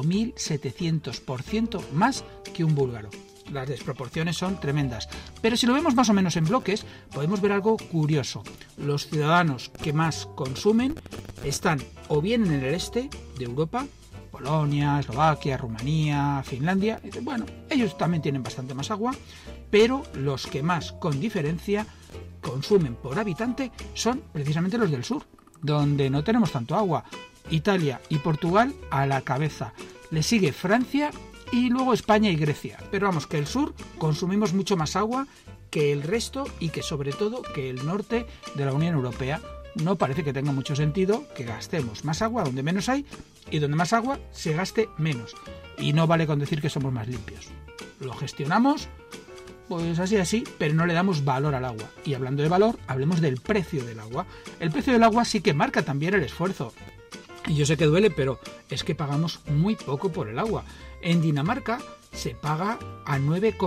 8.700% más que un búlgaro. Las desproporciones son tremendas. Pero si lo vemos más o menos en bloques, podemos ver algo curioso. Los ciudadanos que más consumen están o bien en el este de Europa, Polonia, Eslovaquia, Rumanía, Finlandia. Bueno, ellos también tienen bastante más agua, pero los que más, con diferencia, consumen por habitante son precisamente los del sur, donde no tenemos tanto agua. Italia y Portugal a la cabeza. Le sigue Francia y luego España y Grecia. Pero vamos, que el sur consumimos mucho más agua que el resto y que sobre todo que el norte de la Unión Europea. No parece que tenga mucho sentido que gastemos más agua donde menos hay y donde más agua se gaste menos. Y no vale con decir que somos más limpios. Lo gestionamos, pues así, pero no le damos valor al agua. Y hablando de valor, hablemos del precio del agua. El precio del agua sí que marca también el esfuerzo. Y yo sé que duele, pero es que pagamos muy poco por el agua. En Dinamarca se paga a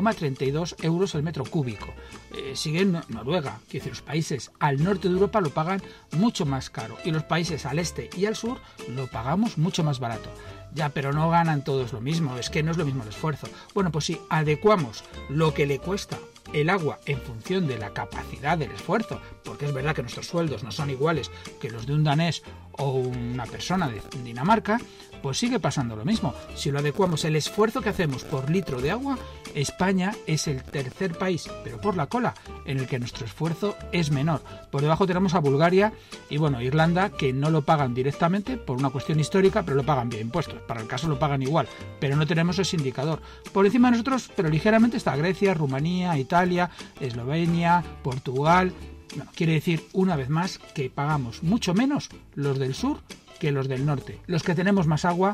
9,32 euros el metro cúbico. Sigue en Noruega, que los países al norte de Europa lo pagan mucho más caro y los países al este y al sur lo pagamos mucho más barato. Ya, pero no ganan todos lo mismo, es que no es lo mismo el esfuerzo. Bueno, pues si adecuamos lo que le cuesta el agua en función de la capacidad del esfuerzo, porque es verdad que nuestros sueldos no son iguales que los de un danés o una persona de Dinamarca, pues sigue pasando lo mismo. Si lo adecuamos el esfuerzo que hacemos por litro de agua, España es el tercer país, pero por la cola, en el que nuestro esfuerzo es menor. Por debajo tenemos a Bulgaria y bueno, Irlanda, que no lo pagan directamente por una cuestión histórica, pero lo pagan vía impuestos. Para el caso lo pagan igual, pero no tenemos ese indicador. Por encima de nosotros, pero ligeramente, está Grecia, Rumanía, Italia, Eslovenia, Portugal. Bueno, quiere decir, una vez más, que pagamos mucho menos los del sur que los del norte. Los que tenemos más agua,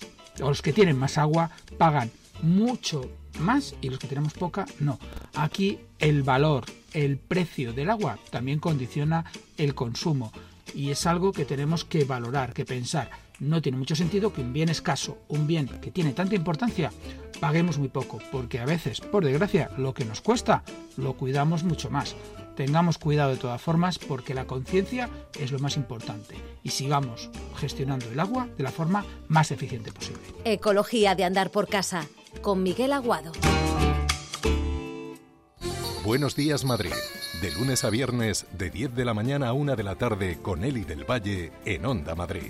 o los que tienen más agua, pagan mucho más y los que tenemos poca, no. Aquí el valor, el precio del agua también condiciona el consumo y es algo que tenemos que valorar, que pensar. No tiene mucho sentido que un bien escaso, un bien que tiene tanta importancia, paguemos muy poco, porque a veces, por desgracia, lo que nos cuesta, lo cuidamos mucho más. Tengamos cuidado de todas formas porque la conciencia es lo más importante y sigamos gestionando el agua de la forma más eficiente posible. Ecología de andar por casa, con Miguel Aguado. Buenos días, Madrid. De lunes a viernes, de 10 de la mañana a 1 de la tarde, con Eli del Valle, en Onda Madrid.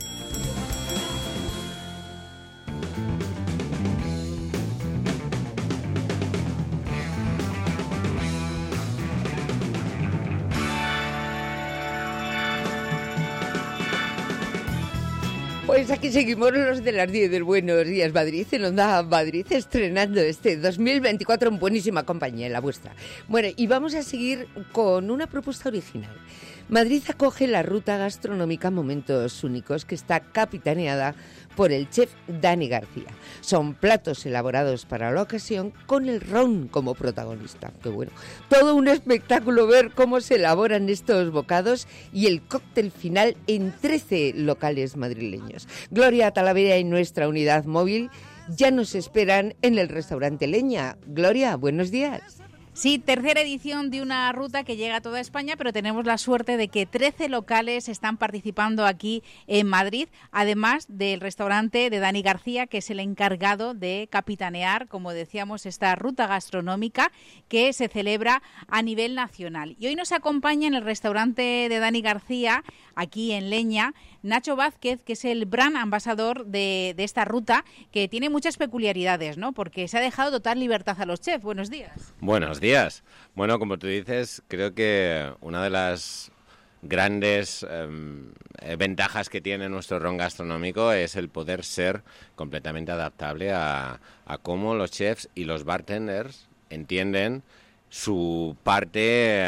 Pues aquí seguimos los de las 10 del Buenos Días Madrid, en Onda Madrid, estrenando este 2024 en buenísima compañía, la vuestra. Bueno, y vamos a seguir con una propuesta original. Madrid acoge la ruta gastronómica Momentos Únicos, que está capitaneada por el chef Dani García. Son platos elaborados para la ocasión con el ron como protagonista. ¡Qué bueno! Todo un espectáculo ver cómo se elaboran estos bocados y el cóctel final en 13 locales madrileños. Gloria Talavera y nuestra unidad móvil ya nos esperan en el restaurante Leña. Gloria, buenos días. Sí, tercera edición de una ruta que llega a toda España, pero tenemos la suerte de que 13 locales están participando aquí en Madrid, además del restaurante de Dani García, que es el encargado de capitanear, como decíamos, esta ruta gastronómica que se celebra a nivel nacional. Y hoy nos acompaña en el restaurante de Dani García, aquí en Leña, Nacho Vázquez, que es el brand ambasador de esta ruta, que tiene muchas peculiaridades, ¿no? Porque se ha dejado total libertad a los chefs. Buenos días. Buenos días. Bueno, como tú dices, creo que una de las grandes ventajas que tiene nuestro ron gastronómico es el poder ser completamente adaptable a cómo los chefs y los bartenders entienden su parte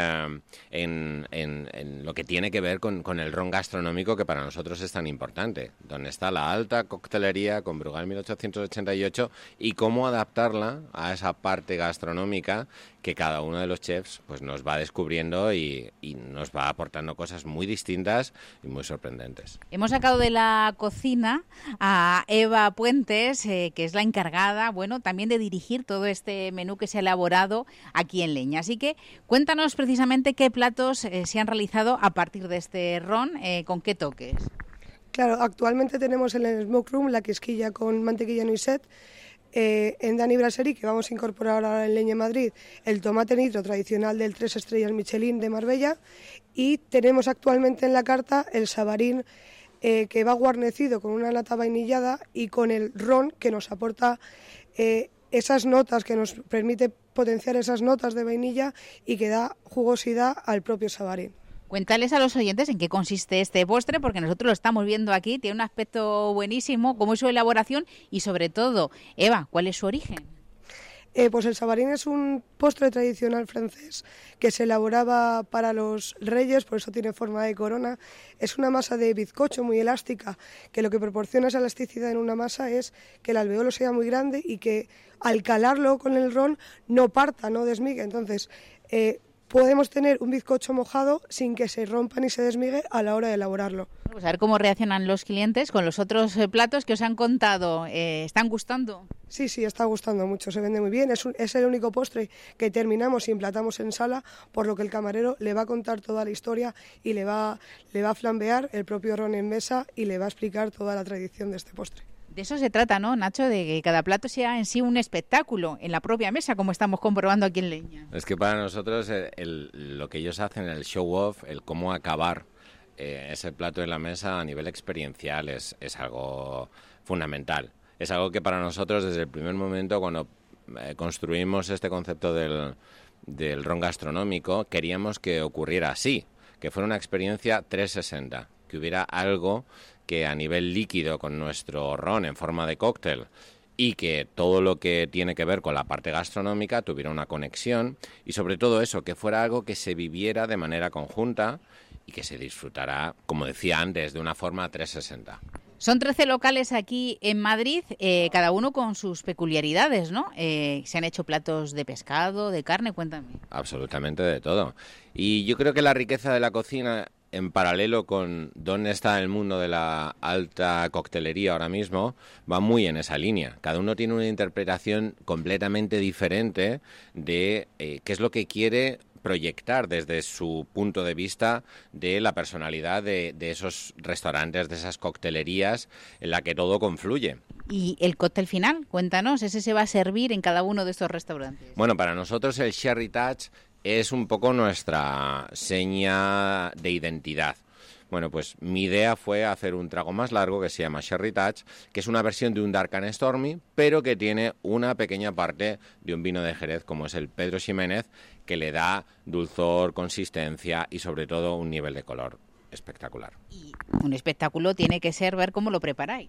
en lo que tiene que ver con el ron gastronómico, que para nosotros es tan importante, donde está la alta coctelería con Brugal 1888 y cómo adaptarla a esa parte gastronómica que cada uno de los chefs pues nos va descubriendo y nos va aportando cosas muy distintas y muy sorprendentes. Hemos sacado de la cocina a Eva Puentes, que es la encargada, bueno, también de dirigir todo este menú que se ha elaborado aquí en Leña. Así que cuéntanos precisamente qué platos se han realizado a partir de este ron, con qué toques. Claro, actualmente tenemos en el Smoke Room la quisquilla con mantequilla noisette. En Dani Brasserie, que vamos a incorporar ahora en Leña Madrid, el tomate nitro tradicional del 3 estrellas Michelin de Marbella, y tenemos actualmente en la carta el sabarín, que va guarnecido con una nata vainillada y con el ron, que nos aporta esas notas, que nos permite potenciar esas notas de vainilla y que da jugosidad al propio sabarín. Cuéntales a los oyentes en qué consiste este postre, porque nosotros lo estamos viendo aquí, tiene un aspecto buenísimo, cómo es su elaboración y sobre todo, Eva, ¿cuál es su origen? Pues el sabarín es un postre tradicional francés que se elaboraba para los reyes, por eso tiene forma de corona. Es una masa de bizcocho muy elástica, que lo que proporciona esa elasticidad en una masa es que el alveolo sea muy grande y que al calarlo con el ron no parta, no desmigue. Entonces, podemos tener un bizcocho mojado sin que se rompa ni se desmigue a la hora de elaborarlo. Pues a ver cómo reaccionan los clientes con los otros platos que os han contado. ¿Están gustando? Sí, está gustando mucho, se vende muy bien. Es el único postre que terminamos y emplatamos en sala, por lo que el camarero le va a contar toda la historia y le va a flambear el propio ron en mesa y le va a explicar toda la tradición de este postre. De eso se trata, ¿no, Nacho? De que cada plato sea en sí un espectáculo en la propia mesa, como estamos comprobando aquí en Leña. Es que para nosotros lo que ellos hacen, el show-off, el cómo acabar ese plato en la mesa a nivel experiencial es algo fundamental. Es algo que para nosotros desde el primer momento, cuando construimos este concepto del ron gastronómico, queríamos que ocurriera así, que fuera una experiencia 360, que hubiera algo que a nivel líquido con nuestro ron en forma de cóctel y que todo lo que tiene que ver con la parte gastronómica tuviera una conexión y sobre todo eso, que fuera algo que se viviera de manera conjunta y que se disfrutara, como decía antes, de una forma 360. Son 13 locales aquí en Madrid, cada uno con sus peculiaridades, ¿no? Se han hecho platos de pescado, de carne, cuéntame. Absolutamente de todo. Y yo creo que la riqueza de la cocina, en paralelo con dónde está el mundo de la alta coctelería ahora mismo, va muy en esa línea. Cada uno tiene una interpretación completamente diferente de qué es lo que quiere proyectar desde su punto de vista de la personalidad de esos restaurantes, de esas coctelerías en la que todo confluye. ¿Y el cóctel final? Cuéntanos, ¿ese se va a servir en cada uno de estos restaurantes? Bueno, para nosotros el Sherry Touch es un poco nuestra seña de identidad. Bueno, pues mi idea fue hacer un trago más largo que se llama Sherry Touch, que es una versión de un Dark and Stormy, pero que tiene una pequeña parte de un vino de Jerez, como es el Pedro Ximénez, que le da dulzor, consistencia y sobre todo un nivel de color espectacular. Y un espectáculo tiene que ser ver cómo lo preparáis.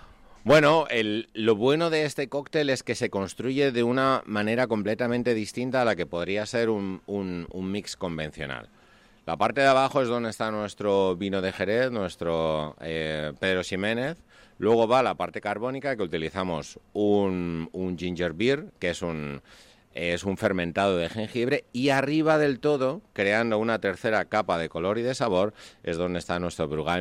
Bueno, lo bueno de este cóctel es que se construye de una manera completamente distinta a la que podría ser un mix convencional. La parte de abajo es donde está nuestro vino de Jerez, nuestro Pedro Ximénez. Luego va la parte carbónica, que utilizamos un ginger beer, que es un fermentado de jengibre, y arriba del todo, creando una tercera capa de color y de sabor, es donde está nuestro Brugal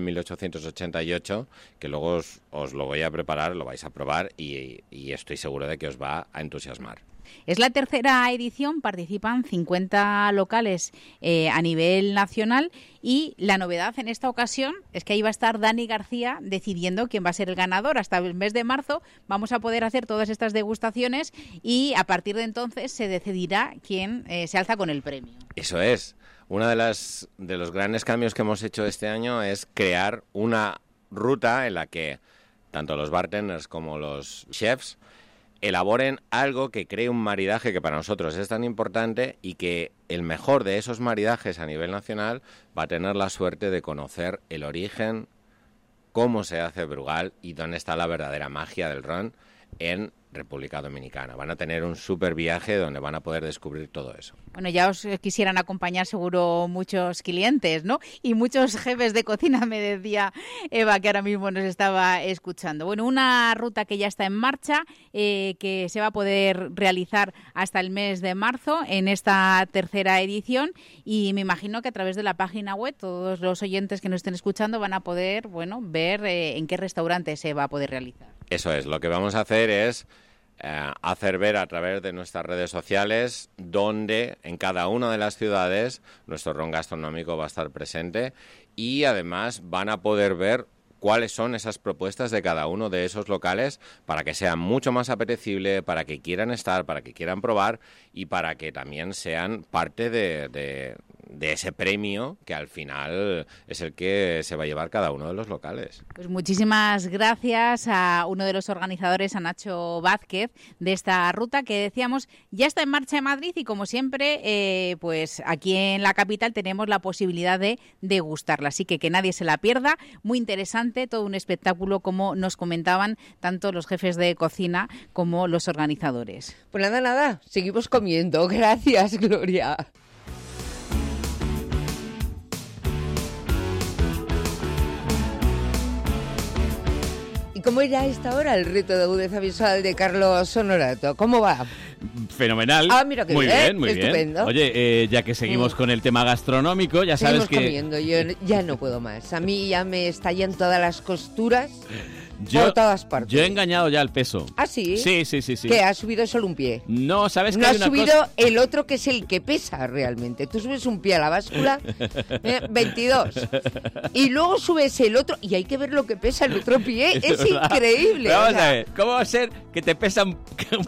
1888, que luego os lo voy a preparar, lo vais a probar y estoy seguro de que os va a entusiasmar. Es la tercera edición, participan 50 locales a nivel nacional y la novedad en esta ocasión es que ahí va a estar Dani García decidiendo quién va a ser el ganador. Hasta el mes de marzo vamos a poder hacer todas estas degustaciones y a partir de entonces se decidirá quién se alza con el premio. Eso es. Uno de los grandes cambios que hemos hecho este año es crear una ruta en la que tanto los bartenders como los chefs elaboren algo que cree un maridaje que para nosotros es tan importante y que el mejor de esos maridajes a nivel nacional va a tener la suerte de conocer el origen, cómo se hace Brugal y dónde está la verdadera magia del ron en República Dominicana. Van a tener un súper viaje donde van a poder descubrir todo eso. Bueno, ya os quisieran acompañar seguro muchos clientes, ¿no? Y muchos jefes de cocina, me decía Eva, que ahora mismo nos estaba escuchando. Bueno, una ruta que ya está en marcha, que se va a poder realizar hasta el mes de marzo en esta tercera edición, y me imagino que a través de la página web todos los oyentes que nos estén escuchando van a poder, bueno, ver en qué restaurante se va a poder realizar. Eso es, lo que vamos a hacer es hacer ver a través de nuestras redes sociales donde en cada una de las ciudades nuestro ron gastronómico va a estar presente, y además van a poder ver cuáles son esas propuestas de cada uno de esos locales para que sea mucho más apetecible, para que quieran estar, para que quieran probar y para que también sean parte de ese premio que al final es el que se va a llevar cada uno de los locales. Pues muchísimas gracias a uno de los organizadores, a Nacho Vázquez, de esta ruta que decíamos ya está en marcha en Madrid, y como siempre, pues aquí en la capital tenemos la posibilidad de degustarla, así que nadie se la pierda. Muy interesante, todo un espectáculo, como nos comentaban tanto los jefes de cocina como los organizadores. Pues nada, seguimos comiendo. Gracias, Gloria. ¿Cómo irá a esta hora el reto de agudeza visual de Carlos Honorato? ¿Cómo va? Fenomenal. Ah, mira que muy bien, muy estupendo. bien. Oye, ya que seguimos con el tema gastronómico, ya sabes que... Seguimos comiendo, yo ya no puedo más. A mí ya me estallan todas las costuras por todas partes. Yo he engañado ya el peso. ¿Ah, sí? Sí. ¿Que ha subido solo un pie? No, ¿sabes que no hay ha una subido cosa? El otro, que es el que pesa realmente. Tú subes un pie a la báscula, 22, y luego subes el otro, y hay que ver lo que pesa el otro pie. Es increíble. Vamos a ver, ¿cómo va a ser que te pesan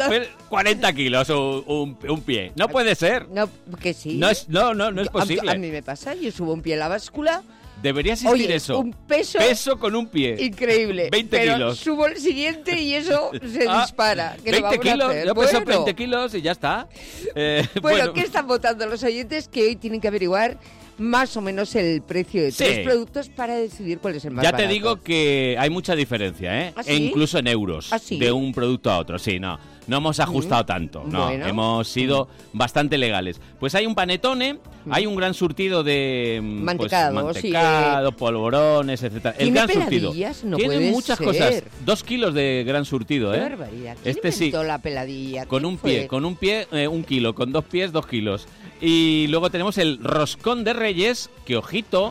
40 kilos un pie? No puede ser. No, que sí. No es posible. A mí me pasa, yo subo un pie a la báscula. Debería existir Oye, eso. Un peso con un pie. Increíble. 20 pero kilos. Subo el siguiente y eso se dispara. ¿Qué 20 kilos, a hacer? yo peso 20 kilos y ya está. Bueno, ¿qué están votando los oyentes? Que hoy tienen que averiguar más o menos el precio de tres productos para decidir cuál es el más barato. Ya te digo que hay mucha diferencia, ¿eh? ¿Ah, sí? E incluso en euros, ¿Ah, sí? de un producto a otro. Sí, no hemos ajustado tanto, no, bueno. hemos sido bastante legales. Pues hay un panetone, hay un gran surtido de mantecado, polvorones, etcétera. El gran surtido. No tiene muchas cosas. 2 kilos de gran surtido, Qué ¿eh? barbaridad. ¿Quién inventó la peladilla? Con un pie, 1 kilo, con 2 pies, 2 kilos. Y luego tenemos el roscón de Reyes, que, ojito,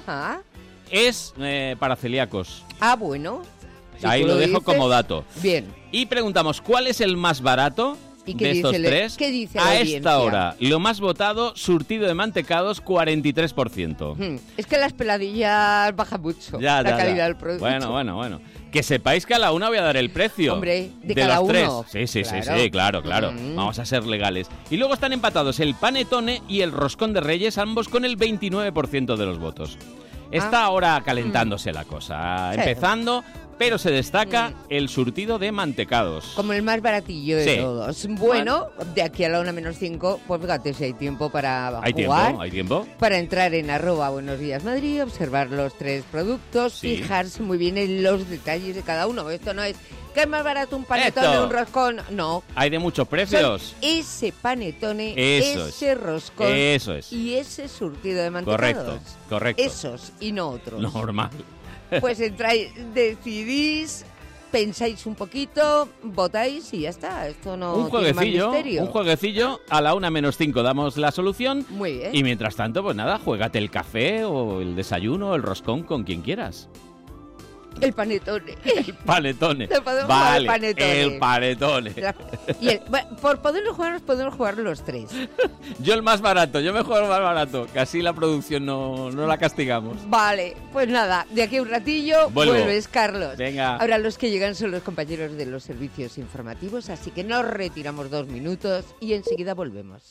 es para celíacos. Ah, bueno. Si ahí lo dejo como dato. Bien. Y preguntamos, ¿cuál es el más barato de estos tres? ¿Qué dice a la esta hora, lo más votado, surtido de mantecados, 43%. Es que las peladillas bajan mucho la calidad del producto. Bueno. Que sepáis que a la una voy a dar el precio. Hombre, de los cada uno. Tres. Sí, claro. Vamos a ser legales. Y luego están empatados el panetone y el roscón de Reyes, ambos con el 29% de los votos. Está ahora calentándose la cosa, empezando, pero se destaca el surtido de mantecados. Como el más baratillo de todos. Bueno, de aquí a la 1:05, pues fíjate si hay tiempo para jugar. Hay tiempo. Para entrar en @Buenos Días Madrid, observar los tres productos, fijarse muy bien en los detalles de cada uno. Esto no es... ¿Qué es más barato, un panetone o un roscón? No. Hay de muchos precios. Son ese panetone, eso ese roscón y ese surtido de mantecados. Correcto. Esos y no otros. Normal. Pues entráis, decidís, pensáis un poquito, votáis y ya está. Esto no tiene más misterio. Un jueguecillo, a la 1:05 damos la solución. Muy bien. Y mientras tanto, pues nada, juégate el café o el desayuno o el roscón con quien quieras. El panetone. El panetone. Vale, el panetone. Por podemos jugar los tres. Yo el más barato, yo me juego el más barato, que así la producción no la castigamos. Vale, pues nada, de aquí a un ratillo vuelves, Carlos. Venga. Ahora los que llegan son los compañeros de los servicios informativos, así que nos retiramos 2 minutos y enseguida volvemos.